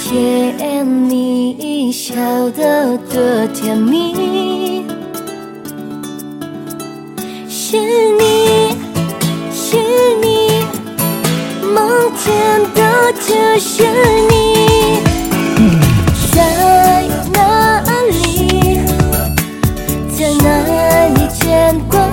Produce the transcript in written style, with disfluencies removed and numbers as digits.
见你笑得多甜蜜，是你，是你，梦见的就是你，在哪里，在哪里见过